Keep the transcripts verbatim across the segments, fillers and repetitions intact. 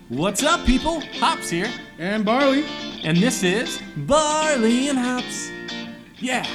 What's up, people? Hops here. And barley. And this is Barley and Hops. Yeah.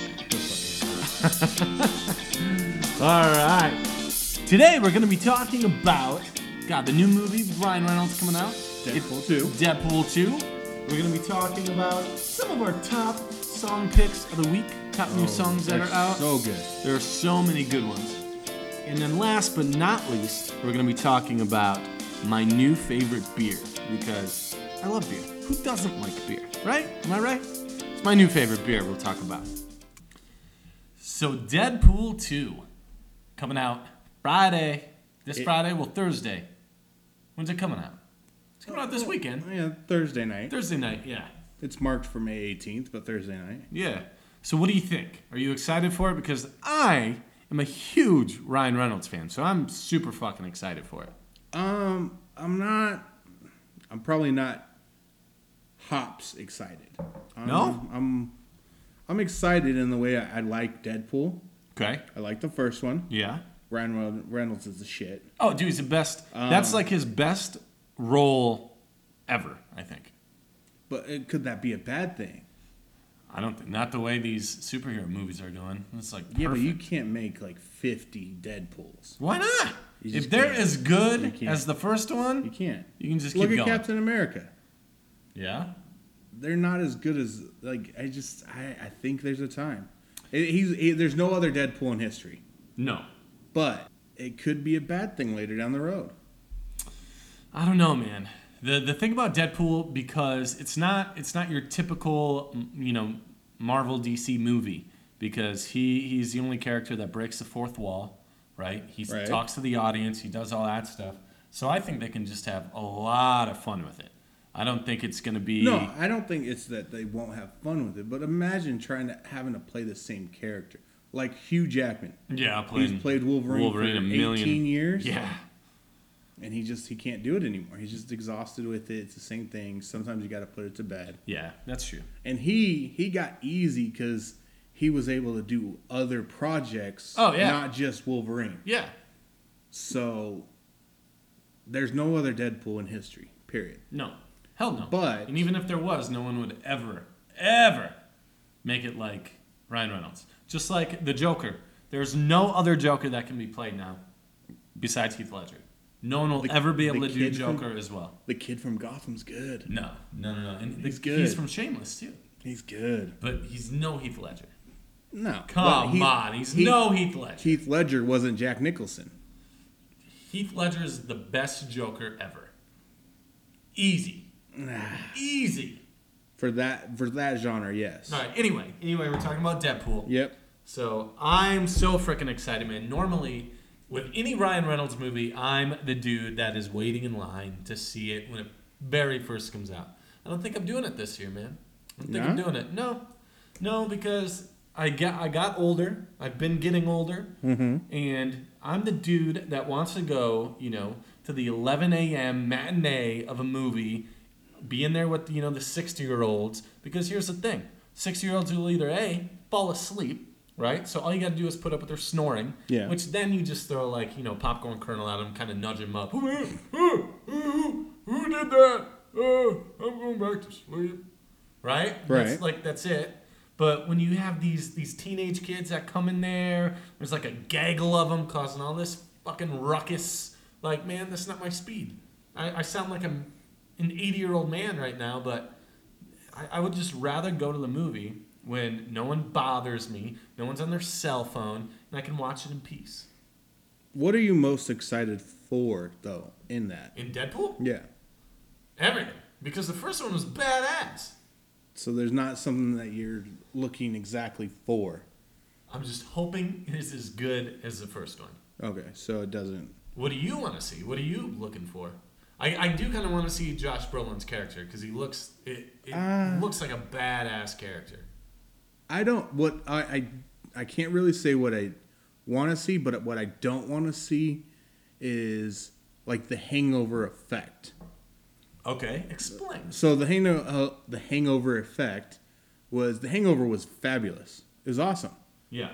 All right. Today we're going to be talking about, God, the new movie with Ryan Reynolds coming out. Deadpool two. Deadpool two. We're going to be talking about some of our top song picks of the week. Top new Oh, songs that they're are out. So good. There are so many good ones. And then last but not least, we're going to be talking about my new favorite beer, because I love beer. Who doesn't like beer, right? Am I right? It's my new favorite beer we'll talk about. So Deadpool two, coming out Friday. This It- Friday, well, Thursday. When's it coming out? It's coming out this weekend. Yeah, Thursday night. Thursday night, yeah. It's marked for May eighteenth, but Thursday night. Yeah. So what do you think? Are you excited for it? Because I am a huge Ryan Reynolds fan, so I'm super fucking excited for it. Um, I'm not. I'm probably not hops excited. Um, No? I'm. I'm excited in the way I, I like Deadpool. Okay. I like the first one. Yeah. Ryan Reynolds is the shit. Oh, dude, he's the best. Um, That's like his best role ever, I think. But it, could that be a bad thing? I don't think, not the way these superhero movies are going. It's like perfect. Yeah, but you can't make like fifty Deadpools. Why not? You If just they're can't. as You good can't. as the first You one, can't. you can just Look keep at going. Captain America. Yeah. They're not as good as like I just I, I think there's a time. It, he's he, there's no other Deadpool in history, No. but it could be a bad thing later down the road. I don't know, man. The the thing about Deadpool, because it's not it's not your typical, you know, Marvel D C movie, because he he's the only character that breaks the fourth wall, right? He Right. talks to the audience, he does all that stuff. So I think they can just have a lot of fun with it. I don't think it's going to be No, I don't think it's that they won't have fun with it, but imagine trying to having to play the same character like Hugh Jackman. Yeah, playing He's played Wolverine, Wolverine for a million eighteen years. Yeah. And he just he can't do it anymore. He's just exhausted with it. It's the same thing. Sometimes you got to put it to bed. Yeah, that's true. And he he got easy because he was able to do other projects. Oh, yeah. Not just Wolverine. Yeah. So there's no other Deadpool in history. Period. No. Hell no. But- and even if there was, no one would ever, ever make it like Ryan Reynolds. Just like the Joker. There's no other Joker that can be played now besides Heath Ledger. No one will The- ever be able the to do kid from- Joker as well. The kid from Gotham's good. No, no, no, no. And He's the- good. He's from Shameless too, He's good. but he's no Heath Ledger. No. Come but Heath- on, he's Heath- no Heath Ledger. Heath Ledger wasn't Jack Nicholson. Heath Ledger is the best Joker ever. Easy, easy. For that for that genre, yes. All right. Anyway, anyway, we're talking about Deadpool. Yep. So I'm so freaking excited, man. Normally, with any Ryan Reynolds movie, I'm the dude that is waiting in line to see it when it very first comes out. I don't think I'm doing it this year, man. I don't think I'm No? doing it. No, no, because I got I got older. I've been getting older, Mm-hmm. and I'm the dude that wants to go, you know, to the eleven a.m. matinee of a movie, be in there with, you know, the sixty-year-olds. Because here's the thing: sixty-year-olds will either A, fall asleep, right? So all you got to do is put up with their snoring. Yeah. Which then you just throw, like, you know, popcorn kernel at them, kind of nudge them up. Who, who, who, who did that? Oh, I'm going back to sleep. Right? That's, Right. like, that's it. But when you have these these teenage kids that come in there, there's like a gaggle of them causing all this fucking ruckus. Like, man, that's not my speed. I, I sound like I'm an eighty-year-old man right now, but I, I would just rather go to the movie when no one bothers me, no one's on their cell phone, and I can watch it in peace. What are you most excited for, though, in that? In Deadpool? Yeah. Everything. Because the first one was badass. So there's not something that you're looking exactly for. I'm just hoping it is as good as the first one. Okay, so it doesn't. What do you want to see? What are you looking for? I, I do kind of want to see Josh Brolin's character because he looks it, it Uh. looks like a badass character. I don't. What I I, I can't really say what I want to see, but what I don't want to see is like the hangover effect. Okay, explain. So the hangover, uh, the hangover effect was the hangover was fabulous. It was awesome. Yeah.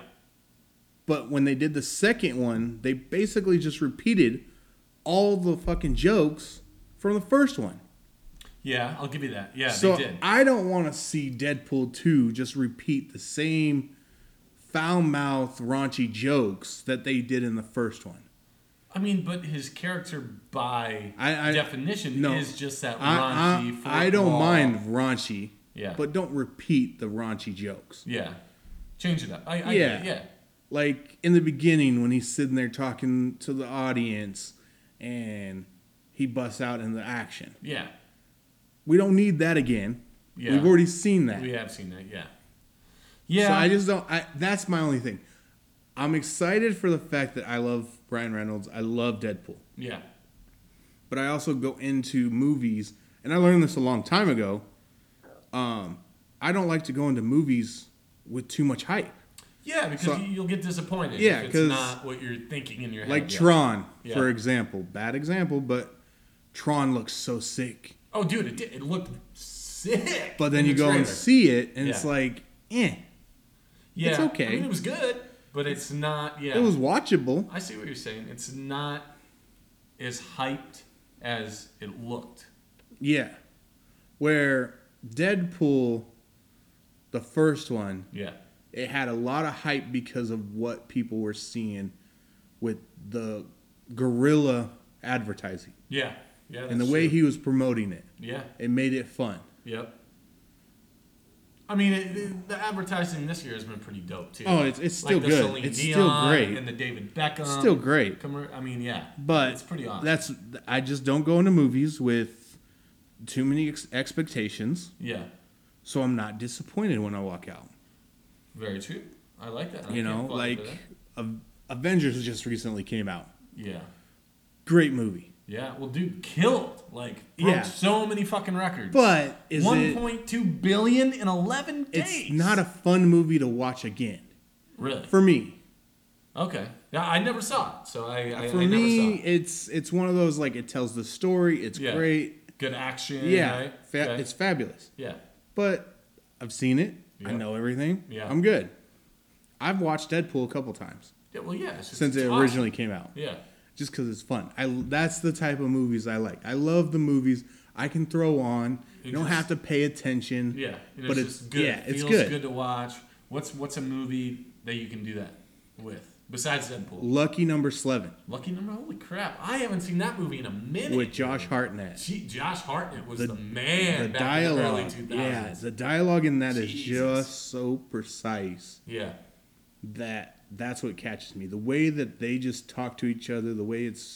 But when they did the second one, they basically just repeated all the fucking jokes from the first one. Yeah, I'll give you that. Yeah, So they did. I don't want to see Deadpool two just repeat the same foul-mouthed, raunchy jokes that they did in the first one. I mean, but his character, by I, I, definition, no, is just that I, raunchy. I, I don't football. mind raunchy, Yeah. but don't repeat the raunchy jokes. Yeah. Change it up. I, I Yeah. get it, yeah. Like in the beginning when he's sitting there talking to the audience and he busts out into action. Yeah. We don't need that again. Yeah. We've already seen that. We have seen that, yeah. Yeah. So I just don't. I, that's my only thing. I'm excited for the fact that I love Ryan Reynolds. I love Deadpool. Yeah. But I also go into movies, and I learned this a long time ago. Um, I don't like to go into movies with too much hype. Yeah, because So- you, you'll get disappointed Yeah, if 'cause- it's not what you're thinking in your head. Like yeah. Tron, Yeah. for example. Bad example, but Tron looks so sick. Oh, dude, it did. It looked sick. But then in you the go and trailer. see it, and it's Yeah. like, eh. Yeah. it's okay. I mean, it was good, but it's not. Yeah. It was watchable. I see what you're saying. It's not as hyped as it looked. Yeah. Where Deadpool, the first one, Yeah. it had a lot of hype because of what people were seeing with the guerrilla advertising Yeah. Yeah. and the that's way true. he was promoting it. Yeah. It made it fun. Yep. I mean, it, it- the advertising this year has been pretty dope too. Oh, it's it's still like the good. Celine It's Dion still great. And the David Beckham. Still great. commer- I mean, yeah. But it's pretty awesome. that's I just don't go into movies with too many ex- expectations, Yeah. so I'm not disappointed when I walk out. Very true. I like that. I You can't know, fault you like for that. Av- Avengers just recently came out. Yeah. Great movie. Yeah. Well, dude, killed. Like, broke Yeah. so many fucking records. But is one it point two billion in eleven days. it's not a fun movie to watch again. Really? For me. Okay. Yeah, I never saw it, so I, I, For I never me, saw it. it's it's one of those like it tells the story, it's Yeah. great. Good action. Yeah. Right? Fa- Okay. It's fabulous. Yeah. But I've seen it. I Yeah. know everything. Yeah. I'm good. I've watched Deadpool a couple times Yeah. Well, yeah. It's just, since it's it awesome. originally came out. Yeah. Just because it's fun. I that's the type of movies I like. I love the movies I can throw on. You You don't just- have to pay attention. Yeah. And But it's, it's- just good. yeah, It it's feels good. good to watch. What's what's a movie that you can do that with besides Deadpool? Lucky Number Eleven Lucky Number. Holy crap! I haven't seen that movie in a minute. with Josh Hartnett. Gee, Josh Hartnett was The- the, man The back in the early dialogue, two yeah, thousands. the dialogue in that is Jesus. just so precise Yeah. that that's what catches me. The way that they just talk to each other, the way it's,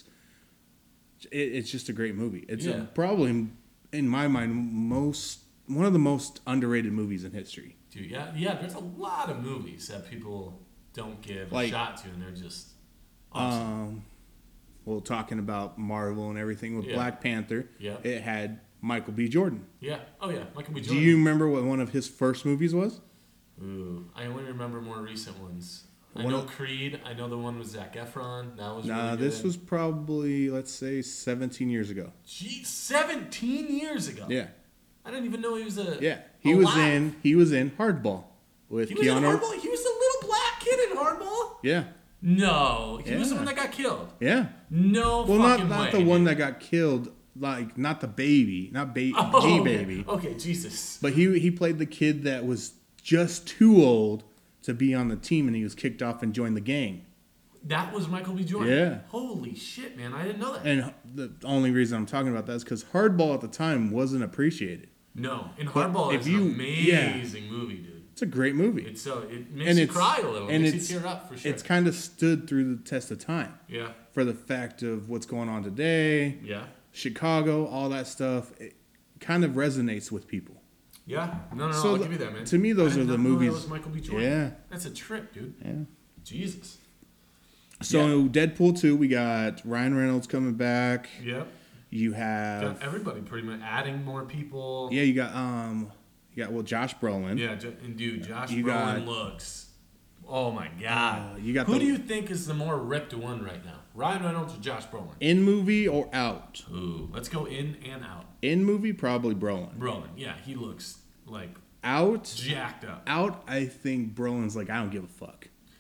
it, it's just a great movie. It's a- Yeah. probably, in my mind, most one of the most underrated movies in history. Dude, yeah, yeah. There's a lot of movies that people don't give Like, a shot to, and they're just awesome. Um, well, talking about Marvel and everything with Yeah. Black Panther, Yeah. it had Michael B. Jordan. yeah. Oh yeah. Michael B. Do Jordan. you remember what one of his first movies was? Ooh, I only remember more recent ones. I One know of- Creed. I know the one with Zac Efron. That was Nah, really this good. was probably, let's say, seventeen years ago. Gee, seventeen years ago. Yeah. I didn't even know he was a. Yeah, he was alive. in he was in Hardball with He was in Keanu. Hardball. He was the little black kid in Hardball. Yeah, No, he was the Yeah. one that got killed. yeah. No Well, not fucking not way. the one dude. that got killed, like not the baby, not ba- Oh, G okay. baby, Okay, Jesus. but he he played the kid that was just too old to be on the team, and he was kicked off and joined the gang. That was Michael B. Jordan. Yeah. Holy shit, man! I didn't know that. And the only reason I'm talking about that is because Hardball at the time wasn't appreciated. No, and But Hardball if is you- an amazing movie, dude. It's a great movie. It's so it makes And you it's- cry a little. It and makes it's- you tear up for sure. It's kind of stood through the test of time yeah, for the fact of what's going on today. yeah, Chicago, all that stuff, it kind of resonates with people. yeah. No, no, no. So I'll the- give you that, man. to me, those I did are the not know movies- That was Michael B. Jordan. Yeah. That's a trip, dude. Yeah. Jesus. So Deadpool two, we got Ryan Reynolds coming back. Yep. You have Got everybody pretty much adding more people. yeah, you got um, you got well Josh Brolin. Yeah, Jo- and dude, Josh You Brolin got- looks. Oh my god. Uh, you got Who the- do you think is the more ripped one right now? Ryan Reynolds or Josh Brolin? In movie or out? Ooh, let's go in and out. In movie, probably Brolin. Brolin, yeah, he looks like Out, jacked up. out. I think Brolin's like I don't give a fuck.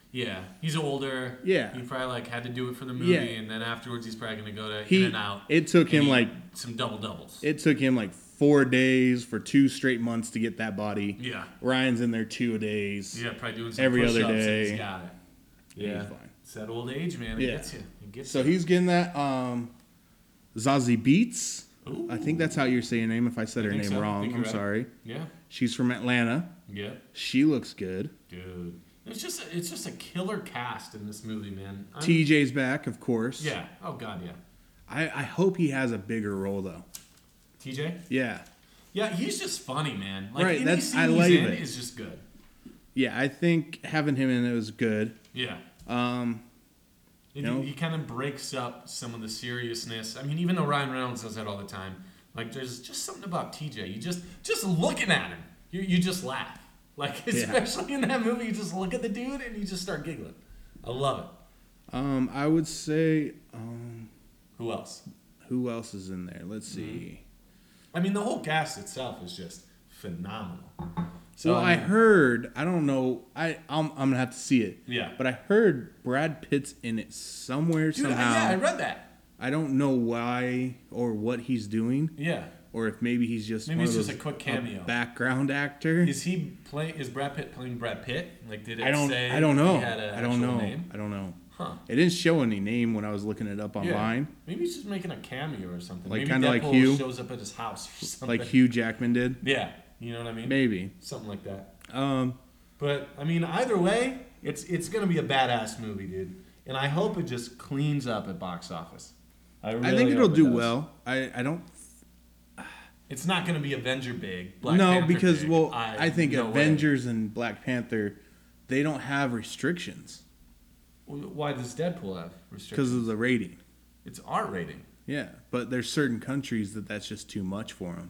Yeah, he's older. Yeah. He probably like had to do it for the movie, Yeah. and then afterwards he's probably gonna go to He, In and Out. it took him and eat like some double doubles. it took him like four days for two straight months to get that body. Yeah. Ryan's in there two days. Yeah, probably doing some every push-ups other and day. He's got it. Yeah, He's fine. it's that old age, man. It Yeah. gets you. It gets So you. he's getting that. Um, Zazie Beats. Ooh. I think that's how you're saying her name. If I said I her think name so. I wrong, think I'm you're right. sorry. Yeah, She's from Atlanta. yeah, She looks good. dude. It's just a, it's just a killer cast in this movie, man. I'm- T J's back, of course. Yeah. Oh God, yeah. I, I hope he has a bigger role though. T J. Yeah. Yeah, he's just funny, man. Like Right, any that's- scene I he's like in it. is just good. Yeah, I think having him in it was good. Yeah. Um, And You know? he, he kind of breaks up some of the seriousness. I mean, even though Ryan Reynolds does that all the time, like there's just something about T J. You just just looking at him, you you just laugh. Like especially in that movie, you just look at the dude and you just start giggling. I love it. um, I would say, um, Who else? who else is in there? Let's see. I mean, the whole cast itself is just phenomenal. So Well, I mean, heard. I don't know. I I'm, I'm gonna have to see it. Yeah. But I heard Brad Pitt's in it somewhere dude, I- somehow. yeah, I read that. I don't know why or what he's doing, Yeah. or if maybe he's just Maybe one it's of just those- a quick cameo. background actor. Is he play? Is Brad Pitt playing Brad Pitt? Like, did it I don't. say I don't know. he had an I don't actual know. name? I don't know. Huh. It didn't show any name when I was looking it up online, Maybe he's just making a cameo or something. Like, Maybe kinda like Deadpool Hugh? shows up at his house or something. like Hugh Jackman did. Yeah, you know what I mean? Maybe. Something like that. Um, But I mean, either way, it's it's gonna be a badass movie, dude. And I hope it just cleans up at box office. I, really I think it'll hope it do does. well. I, I don't. It's not gonna be Avenger big. Black no, Panther because big. well, I, think no way. Avengers and Black Panther, they don't have restrictions Why does Deadpool have restrictions? because of the rating. It's R rating. Yeah, but there's certain countries that that's just too much for them.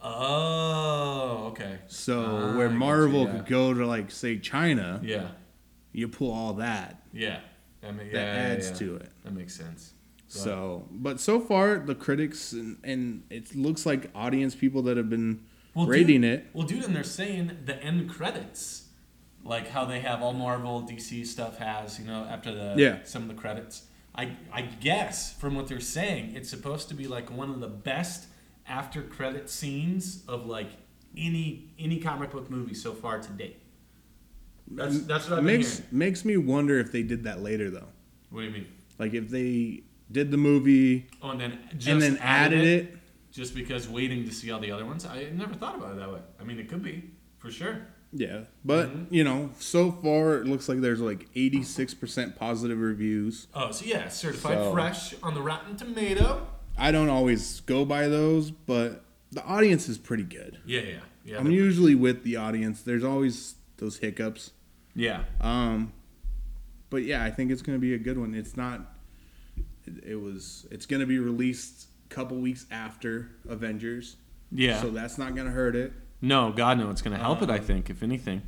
Oh, okay. So Ah, where I get Marvel you, yeah. could go to like say China, Yeah, you pull all that. yeah. That, ma- yeah, That yeah, adds yeah. to it. That makes sense. But- So, but so far the critics and, and it looks like audience people that have been Well, rating dude, it. Well, dude, and they're saying the end credits, like how they have all Marvel, D C stuff has, you know, after the Yeah. some of the credits. I I guess from what they're saying, it's supposed to be like one of the best after credit scenes of like any any comic book movie so far to date. That's that's what I've been makes hearing. makes me wonder if they did that later though. What do you mean? Like if they did the movie Oh, and then just and then added it. just because waiting to see all the other ones. I never thought about it that way. I mean, it could be for sure. Yeah, but Mm-hmm. you know, so far it looks like there's like eighty-six percent positive reviews. Oh, so yeah, certified So- fresh on the Rotten Tomato. I don't always go by those, but the audience is pretty good. Yeah, yeah, yeah. I'm the- usually with the audience. There's always those hiccups. yeah. Um, but yeah, I think it's going to be a good one. It's not. It, it was. It's going to be released a couple weeks after Avengers. Yeah. So that's not going to hurt it. No, God, no. It's going to help it, I Um, think, if anything.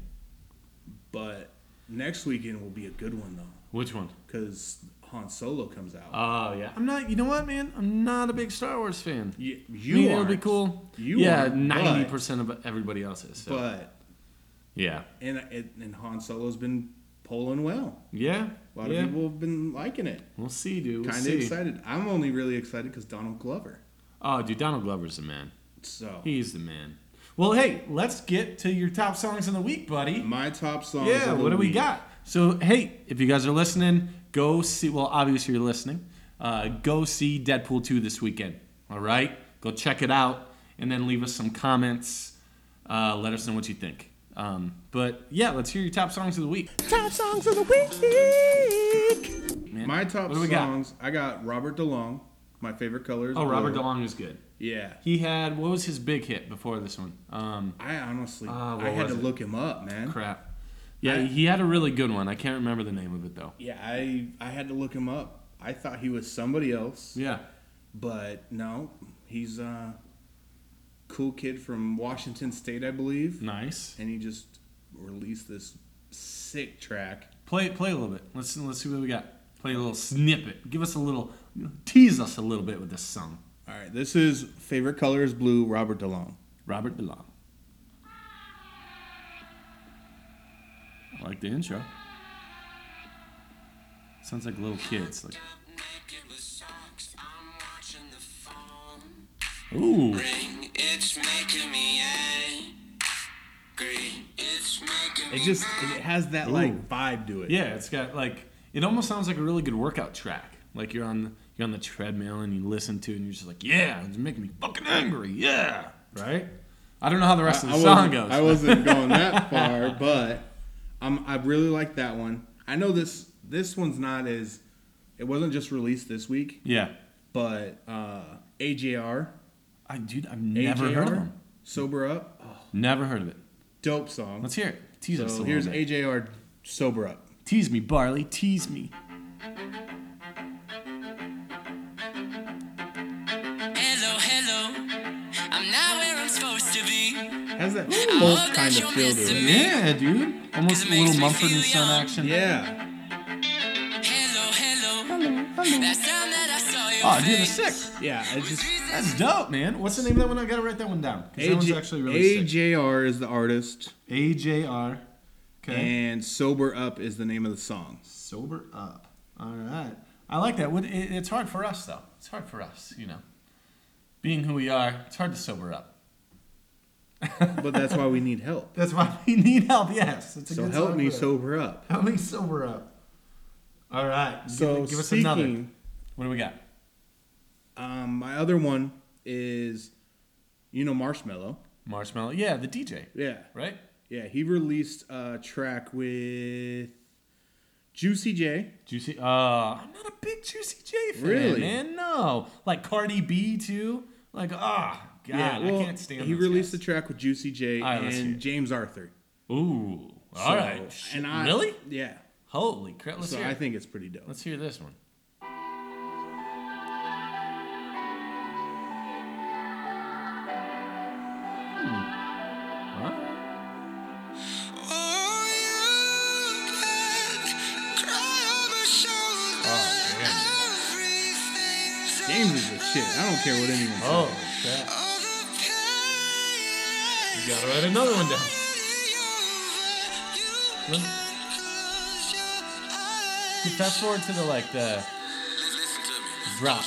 But next weekend will be a good one though, Which one? because Han Solo comes out. Oh, yeah. I'm not, you know what, man? I'm not a big Star Wars fan. you I you mean, are. it'll be cool. You yeah, aren't, ninety percent of everybody else is. So. But yeah. and it, and Han Solo's been polling well. Yeah. A lot yeah. of people have been liking it. We'll see, dude. We'll Kind of see. excited. I'm only really excited because Donald Glover. Oh, dude, Donald Glover's the man. So He's the man. Well, hey, let's get to your top songs of the week, buddy. my top songs. Yeah, of the what do we week. got? So, hey, if you guys are listening, go see, well, obviously you're listening. Uh, go see Deadpool two this weekend. All right? Go check it out and then leave us some comments. Uh, let us know what you think. Um, but, yeah, let's hear your top songs of the week. Top songs of the week. Man, My top what do we got? songs. I got Robert DeLong. My favorite color is Oh, blue. Robert DeLong is good. Yeah. He had, what was his big hit before this one? Um, I honestly, Uh, what I had was to it? look him up, man. crap. Yeah, I- he had a really good one. I can't remember the name of it, though. Yeah, I I had to look him up. I thought he was somebody else, Yeah. but no, he's a cool kid from Washington State, I believe, Nice. and he just released this sick track. Play play a little bit. Let's let's see what we got. Play a little snippet. Give us a little, tease us a little bit with this song. All right, this is Favorite Color is Blue, Robert DeLong. Robert DeLong. I like the intro. Sounds like little kids. Like, ooh. It's making me angry. It's making It just it has that like vibe to it. Yeah, it's got like it almost sounds like a really good workout track. Like you're on you're on the treadmill and you listen to it and you're just like, yeah, it's making me fucking angry. Yeah, right. I don't know how the rest I, of I the song wasn't- goes. I wasn't going that far, but um, I really like that one. I know this this one's not as it wasn't just released this week, Yeah, but uh, A J R, I dude, I've never heard of him. Sober Up, Never heard of it. dope song. Let's hear it. Tease us a So little here's bit. A J R, Sober Up. Tease me, Barley. Tease me. hello, hello. I'm not where I'm supposed to be. Has that folk kind of feel to it. Yeah, dude. Almost a little Mumford and Son action. Yeah. Hello, hello. Last time that I saw you. Oh, dude, it's sick. Yeah, it's just That's dope, man. What's the name of that one? I gotta write that one down. 'Cause that one's actually really A sick. J R is the artist, A J R. Okay. and Sober Up is the name of the song. Sober up. All right. I like that. Would- it- It's hard for us, though. It's hard for us, you know. Being who we are, it's hard to sober up. But that's why we need help. That's why we need help. Yes. It's a So good help song me for that. sober up. Help me sober up. All right. So give, give us speaking, another. What do we got? um, my other one is, you know, Marshmello. Marshmallow. Yeah, the D J. Yeah, Right? yeah. He released a track with Juicy J. Juicy. Uh, I'm not a big Juicy J fan, Really? man. No. Like Cardi B too. Like, ah, God, yeah, well, I can't stand. he those released guys. a track with Juicy J All right, let's hear and it. James Arthur. Ooh. So, All right. And I, really? Yeah. Holy crap! Let's So hear. I it. think it's pretty dope. Let's hear this one. Hmm. All right. Oh, man. James is the shit. I don't care what anyone says. Oh, crap. You gotta write another one down. Dude, fast forward to the like the drop.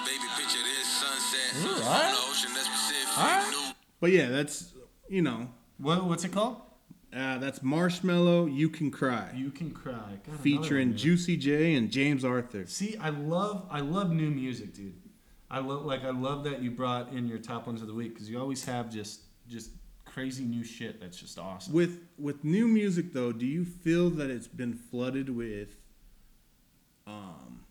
Ooh, all right. All right. But yeah, that's, you know, What what's it called? uh, that's Marshmello, You Can Cry, You Can Cry. God, another featuring one, dude. Juicy J and James Arthur. See, I love I love new music, dude. I love like I love that you brought in your top ones of the week because you always have just just crazy new shit that's just awesome. With with new music though, do you feel that it's been flooded with um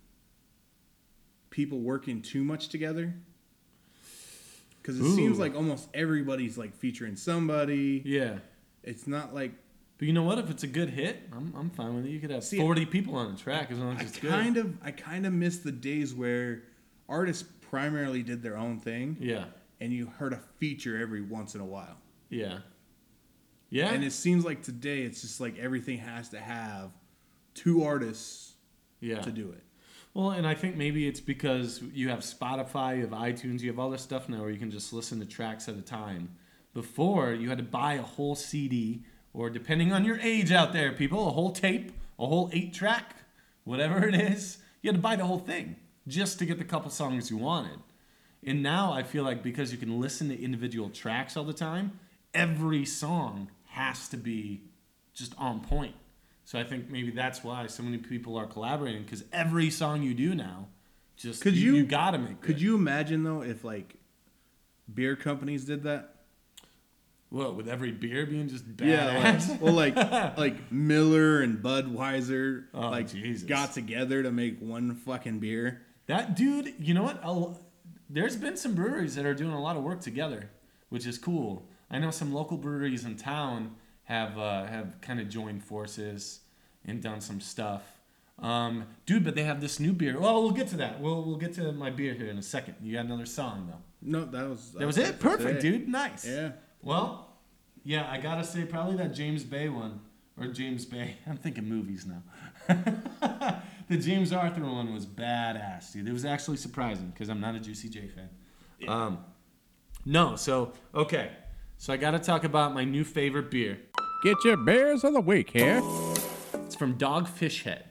people working too much together? Because it Ooh. seems like almost everybody's like featuring somebody. Yeah. It's not like But you know what? If it's a good hit, I'm I'm fine with it. You could have See, forty people on a track as long as I it's good. kind of I kind of miss the days where artists primarily did their own thing, Yeah. and you heard a feature every once in a while. Yeah. Yeah. And it seems like today it's just like everything has to have two artists yeah. to do it. Well, and I think maybe it's because you have Spotify, you have iTunes, you have all this stuff now where you can just listen to tracks at a time. Before, you had to buy a whole C D, or depending on your age out there, people, a whole tape, a whole eight track, whatever it is. You had to buy the whole thing just to get the couple songs you wanted. And now I feel like because you can listen to individual tracks all the time, every song has to be just on point. So I think maybe that's why so many people are collaborating, because every song you do now, just Could you, you- you gotta make. Could good. you imagine though if like beer companies did that? What, with every beer being just badass? Yeah, like, well, like like Miller and Budweiser Oh, like Jesus. got together to make one fucking beer. That dude, you know what? I'll, there's been some breweries that are doing a lot of work together, which is cool. I know some local breweries in town have uh, have kind of joined forces and done some stuff. Um, dude, but they have this new beer. Well, we'll get to that. We'll we'll get to my beer here in a second. You got another song though. No, that was That was it. Perfect, it. dude. Nice. Yeah. Well, yeah, I gotta say probably that James Bay one or James Bay. I'm thinking movies now. The James Arthur one was badass, dude. It was actually surprising because I'm not a Juicy J fan. Um, no, so okay, so I gotta talk about my new favorite beer. Get your beers of the week here. It's from Dogfish Head.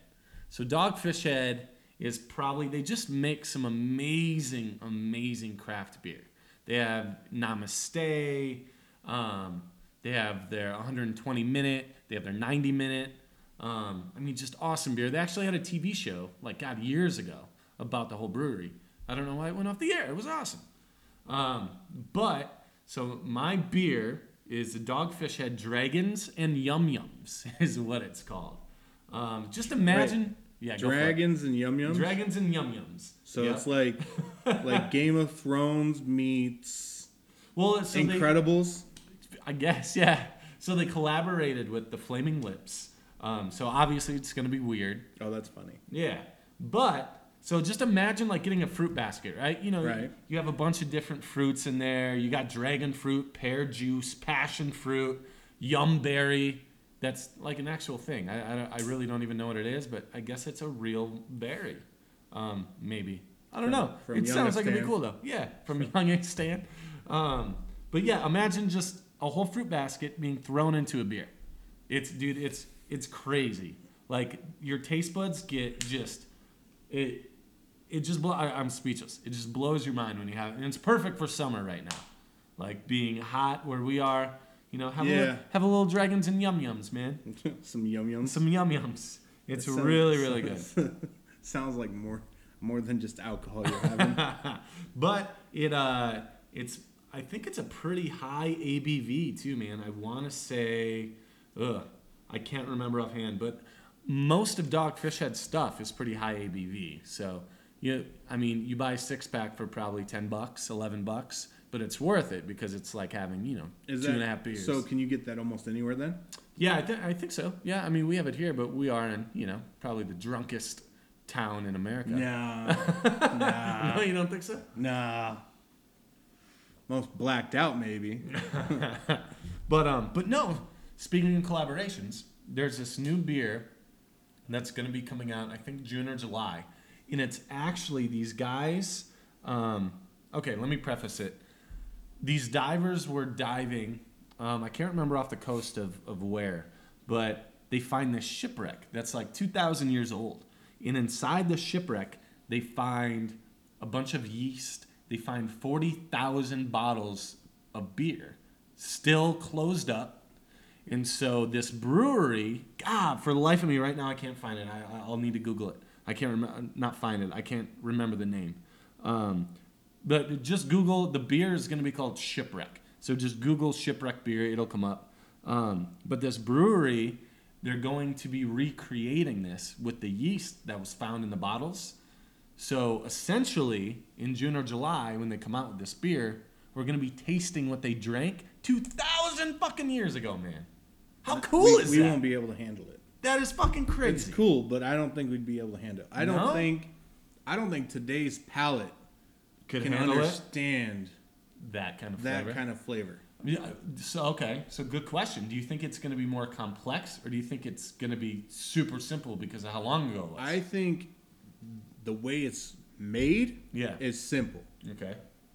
So Dogfish Head is probably, they just make some amazing, amazing craft beer. They have Namaste. Um, they have their one hundred twenty minute. They have their ninety minute. Um, I mean, just awesome beer. They actually had a T V show, like, God, years ago about the whole brewery. I don't know why it went off the air. It was awesome. Um, but, so my beer is the Dogfish Head Dragons and Yum Yums is what it's called. Um, just imagine... Right. Yeah, go for it. Dragons and Yum Yums? Dragons and Yum Yums. So Yep. it's like like Game of Thrones meets well, so Incredibles. They, I guess, yeah. So they collaborated with the Flaming Lips. Um, so obviously it's going to be weird. Oh, that's funny. Yeah. But, so just imagine like getting a fruit basket, right? You know, Right. you have a bunch of different fruits in there. You got dragon fruit, pear juice, passion fruit, yum berry. That's like an actual thing. I, I, I really don't even know what it is, but I guess it's a real berry. Um, maybe. I don't From- know. from It sounds like it'd be Youngistan. cool though. Yeah, from Youngistan. Um, but yeah, imagine just a whole fruit basket being thrown into a beer. It's, dude, it's it's crazy. Like your taste buds get just it. It just blow, I, I'm speechless. It just blows your mind when you have it, and it's perfect for summer right now. Like being hot where we are. You know, have a Yeah. little, have a little dragons and yum yums, man. Some Yum Yums. Some yum yums. It's That sounds- really really good. Sounds like more more than just alcohol you're having. But it uh it's I think it's a pretty high A B V too, man. I want to say ugh, I can't remember offhand, but most of Dogfish Head stuff is pretty high A B V. So, you I mean, you buy a six pack for probably ten bucks, eleven bucks, but it's worth it because it's like having, you know, Is two that, and a half beers. So can you get that almost anywhere then? Yeah, I, th- I think so. Yeah, I mean, we have it here, but we are in, you know, probably the drunkest town in America. Nah. nah. No, you don't think so? Nah. Most blacked out maybe. But um, but no. Speaking of collaborations, there's this new beer that's going to be coming out, I think June or July, and it's actually these guys. Um, okay, let me preface it. These divers were diving. Um, I can't remember off the coast of of where, but they find this shipwreck that's like two thousand years old, and inside the shipwreck they find a bunch of yeast. They find forty thousand bottles of beer still closed up. And so this brewery, God, for the life of me right now, I can't find it. I, I'll need to Google it. I can't remember, not find it. I can't remember the name. Um, but just Google, the beer is going to be called Shipwreck. So just Google Shipwreck beer, it'll come up. Um, but this brewery, they're going to be recreating this with the yeast that was found in the bottles. So essentially, in June or July, when they come out with this beer, we're going to be tasting what they drank two thousand fucking years ago, man. How cool we, is we that? won't be able to handle it. That is fucking It's crazy. cool, but I don't think we'd be able to handle it. I don't No? think I don't think today's palate Could can handle it? understand That kind of that flavor. kind of flavor. Yeah, so okay, so good question. Do you think it's going to be more complex, or do you think it's going to be super simple because of how long ago it was? I think the way it's made Yeah. is simple, Okay.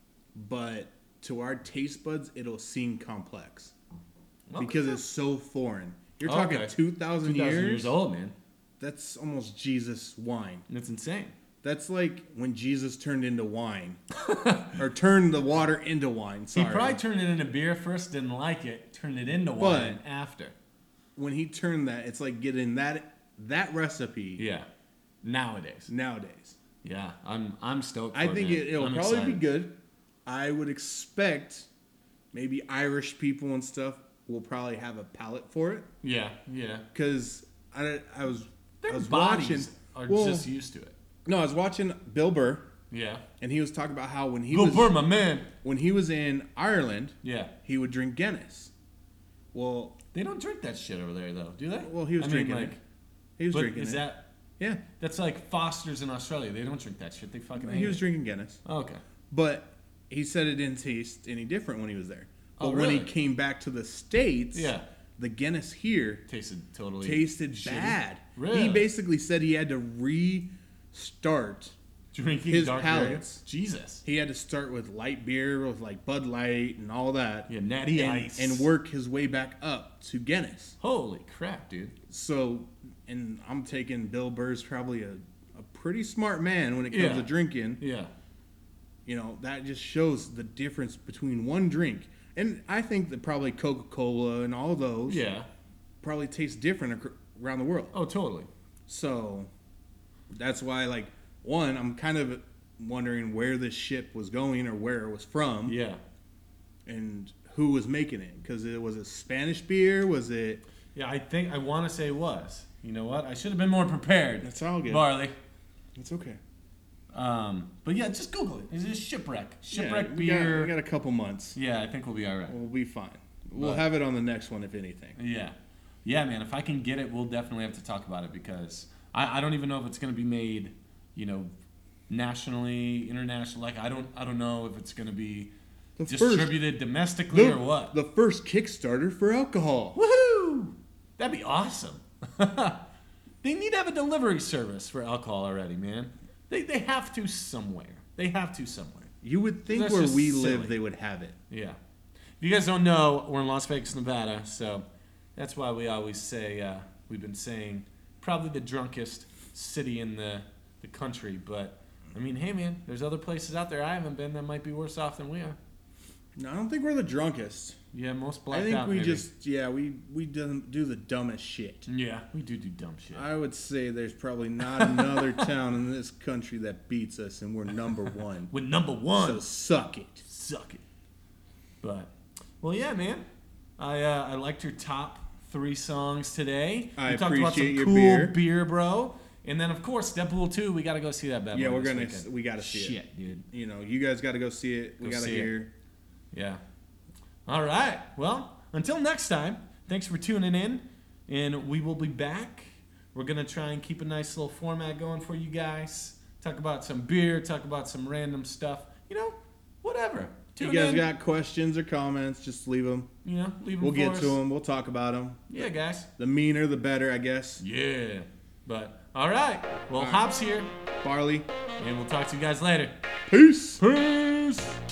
but to our taste buds, it'll seem complex Okay. because it's so foreign. You're Oh, talking okay. two thousand two thousand years. years old, man. That's almost Jesus wine. That's insane. That's like when Jesus turned into wine, or turned the water into wine. Sorry. He probably turned it into beer first, didn't like it, turned it into wine after. when he turned that, it's like getting that that recipe Yeah. Nowadays. nowadays. Yeah, I'm I'm stoked. I for think man. it, it'll I'm probably excited. be good. I would expect maybe Irish people and stuff will probably have a palate for it Yeah, yeah. because I, I was Their I was bodies watching. are well, just used to it. no, I was watching Bill Burr, Yeah. and he was talking about how when he Go was for my man. when he was in Ireland, Yeah. he would drink Guinness. Well, They don't drink that shit over there though, do they? well, he was I drinking mean, like, it. He was but drinking is it. that yeah, that's like Foster's in Australia? They don't drink that shit. They fucking hate he was it. drinking Guinness. Oh, okay. But he said it didn't taste any different when he was there. But Oh, when he really? came back to the States, Yeah. the Guinness here Tasted totally tasted shitty. bad. Really? He basically said he had to restart. Drinking his dark palates. beer. Jesus. He had to start with light beer with like Bud Light and all that. Yeah, Natty and, Ice. and work his way back up to Guinness. Holy crap, dude. So and I'm taking Bill Burr's probably a, a pretty smart man when it comes Yeah. to drinking. Yeah. You know, that just shows the difference between one drink. And I think that probably Coca-Cola and all those Yeah. probably taste different ac- around the world. Oh, totally. So that's why, like, one, I'm kind of wondering where this ship was going or where it was from Yeah. and who was making it. Because it was a Spanish beer? Was it... Yeah, I think I want to say it was. You know what? I should have been more prepared. That's all good. Barley. It's okay. Um, but yeah, just Google it. Is it shipwreck? Yeah, Shipwreck we got, beer. we got a couple months. Yeah, I think we'll be all right. We'll be fine. We'll But- have it on the next one, if anything. Yeah. Yeah, man. If I can get it, we'll definitely have to talk about it because I, I don't even know if it's going to be made, you know, nationally, international. Like I don't I don't know if it's going to be The first- distributed domestically The, or what. the first Kickstarter for alcohol. Woohoo! That'd be awesome. They need to have a delivery service for alcohol already, man. They they have to somewhere. They have to somewhere. You would think That's where just we silly. live, they would have it. Yeah. If you guys don't know, we're in Las Vegas, Nevada, so that's why we always say, uh, we've been saying, probably the drunkest city in the, the country. But, I mean, hey, man, there's other places out there I haven't been that might be worse off than we are. No, I don't think we're the drunkest. Yeah, most blacked I think out, we maybe. just, yeah, we we do, do the dumbest shit. Yeah, we do do dumb shit. I would say there's probably not another town in this country that beats us, and we're number one. With number one. So suck it. Suck it. But, well, yeah, man. I uh, I liked your top three songs today. I we talked about some appreciate your cool beer. beer, bro. And then, of course, Deadpool two, we got to go see that bad Yeah, boy we're this gonna, weekend. we gotta see it. Shit, dude. You know, you guys got to go see it. We Go got to see it. hear. Yeah. All right. Well, until next time, thanks for tuning in, and we will be back. We're going to try and keep a nice little format going for you guys. Talk about some beer, talk about some random stuff. You know, whatever. Tune You guys in. got questions or comments? Just leave them. You know, leave them We'll for get us. to them. We'll talk about them. Yeah, guys. The meaner, the better, I guess. Yeah. But, all right. Well, All right. Hop's here, Barley. and we'll talk to you guys later. Peace. Peace.